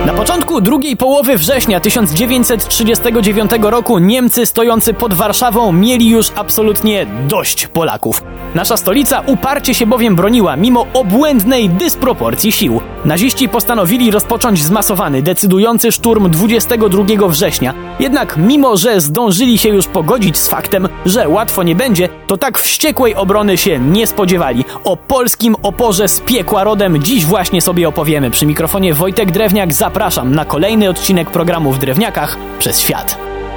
Na początku drugiej połowy września 1939 roku Niemcy stojący pod Warszawą mieli już absolutnie dość Polaków. Nasza stolica uparcie się bowiem broniła mimo obłędnej dysproporcji sił. Naziści postanowili rozpocząć zmasowany, decydujący szturm 22 września. Jednak mimo, że zdążyli się już pogodzić z faktem, że łatwo nie będzie, to tak wściekłej obrony się nie spodziewali. O polskim oporze z piekła rodem dziś właśnie sobie opowiemy. Przy mikrofonie Wojtek Drewniak, zapraszam na kolejny odcinek programu W Drewniakach przez świat.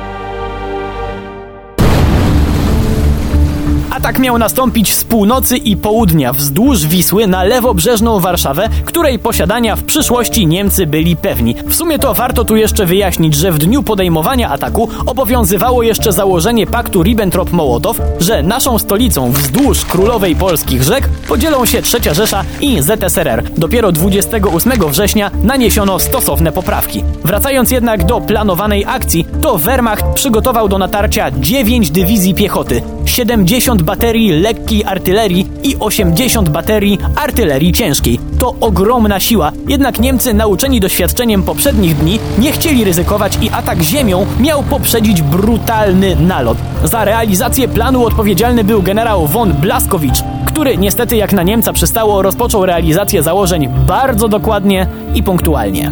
Atak miał nastąpić z północy i południa wzdłuż Wisły na lewobrzeżną Warszawę, której posiadania w przyszłości Niemcy byli pewni. W sumie to warto tu jeszcze wyjaśnić, że w dniu podejmowania ataku obowiązywało jeszcze założenie paktu Ribbentrop-Mołotow, że naszą stolicą wzdłuż królowej polskich rzek podzielą się III Rzesza i ZSRR. Dopiero 28 września naniesiono stosowne poprawki. Wracając jednak do planowanej akcji, to Wehrmacht przygotował do natarcia 9 dywizji piechoty, 70 baterii lekkiej artylerii i 80 baterii artylerii ciężkiej. To ogromna siła, jednak Niemcy, nauczeni doświadczeniem poprzednich dni, nie chcieli ryzykować i atak ziemią miał poprzedzić brutalny nalot. Za realizację planu odpowiedzialny był generał von Blaskowicz, który niestety, jak na Niemca przystało, rozpoczął realizację założeń bardzo dokładnie i punktualnie.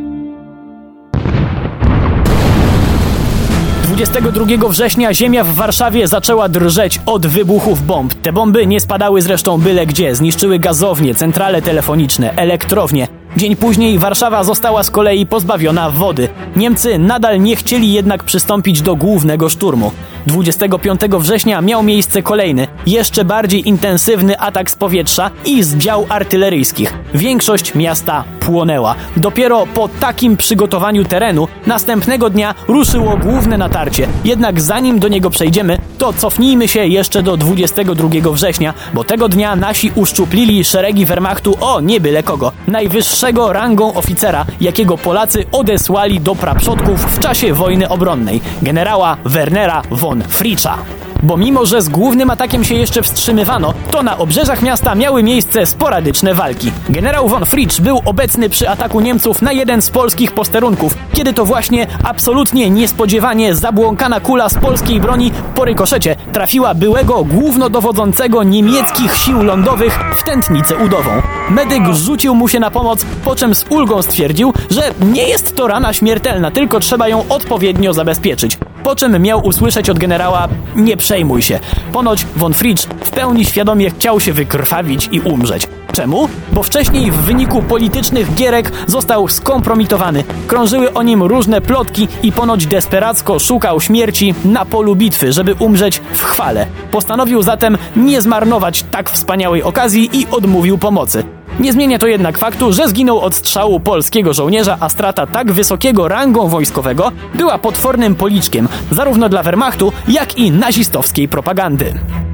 22 września ziemia w Warszawie zaczęła drżeć od wybuchów bomb. Te bomby nie spadały zresztą byle gdzie, zniszczyły gazownie, centrale telefoniczne, elektrownie. Dzień później Warszawa została z kolei pozbawiona wody. Niemcy nadal nie chcieli jednak przystąpić do głównego szturmu. 25 września miał miejsce kolejny, jeszcze bardziej intensywny atak z powietrza i z dział artyleryjskich. Większość miasta płonęła. Dopiero po takim przygotowaniu terenu następnego dnia ruszyło główne natarcie. Jednak zanim do niego przejdziemy, to cofnijmy się jeszcze do 22 września, bo tego dnia nasi uszczuplili szeregi Wehrmachtu o nie byle kogo. Najwyższego rangą oficera, jakiego Polacy odesłali do praprzodków w czasie wojny obronnej, generała Wernera von Fritzscha. Bo mimo, że z głównym atakiem się jeszcze wstrzymywano, to na obrzeżach miasta miały miejsce sporadyczne walki. Generał von Fritzsch był obecny przy ataku Niemców na jeden z polskich posterunków, kiedy to właśnie absolutnie niespodziewanie zabłąkana kula z polskiej broni po rykoszecie trafiła byłego głównodowodzącego niemieckich sił lądowych w tętnicę udową. Medyk rzucił mu się na pomoc, po czym z ulgą stwierdził, że nie jest to rana śmiertelna, tylko trzeba ją odpowiednio zabezpieczyć. Po czym miał usłyszeć od generała: nie przejmuj się. Ponoć von Fritzsch w pełni świadomie chciał się wykrwawić i umrzeć. Czemu? Bo wcześniej w wyniku politycznych gierek został skompromitowany. Krążyły o nim różne plotki i ponoć desperacko szukał śmierci na polu bitwy, żeby umrzeć w chwale. Postanowił zatem nie zmarnować tak wspaniałej okazji i odmówił pomocy. Nie zmienia to jednak faktu, że zginął od strzału polskiego żołnierza, a strata tak wysokiego rangą wojskowego była potwornym policzkiem zarówno dla Wehrmachtu, jak i nazistowskiej propagandy.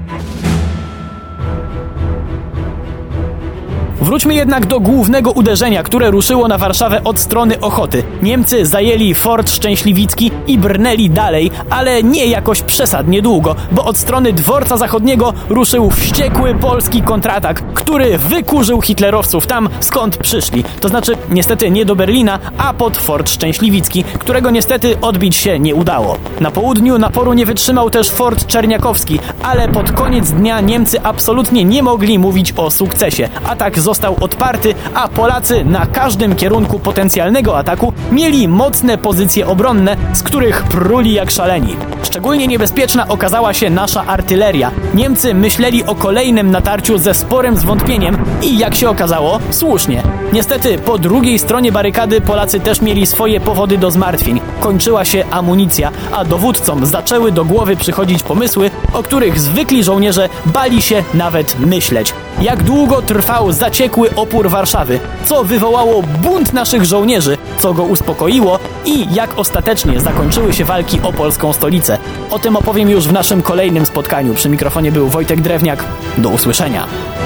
Wróćmy jednak do głównego uderzenia, które ruszyło na Warszawę od strony Ochoty. Niemcy zajęli Fort Szczęśliwicki i brnęli dalej, ale nie jakoś przesadnie długo, bo od strony Dworca Zachodniego ruszył wściekły polski kontratak, który wykurzył hitlerowców tam, skąd przyszli. To znaczy niestety nie do Berlina, a pod Fort Szczęśliwicki, którego niestety odbić się nie udało. Na południu naporu nie wytrzymał też Fort Czerniakowski, ale pod koniec dnia Niemcy absolutnie nie mogli mówić o sukcesie. Atak został odparty, a Polacy na każdym kierunku potencjalnego ataku mieli mocne pozycje obronne, z których pruli jak szaleni. Szczególnie niebezpieczna okazała się nasza artyleria. Niemcy myśleli o kolejnym natarciu ze sporym zwątpieniem i jak się okazało, słusznie. Niestety po drugiej stronie barykady Polacy też mieli swoje powody do zmartwień. Kończyła się amunicja, a dowódcom zaczęły do głowy przychodzić pomysły, o których zwykli żołnierze bali się nawet myśleć. Jak długo trwał zaciekły opór Warszawy, co wywołało bunt naszych żołnierzy, co go uspokoiło i jak ostatecznie zakończyły się walki o polską stolicę. O tym opowiem już w naszym kolejnym spotkaniu. Przy mikrofonie był Wojtek Drewniak. Do usłyszenia.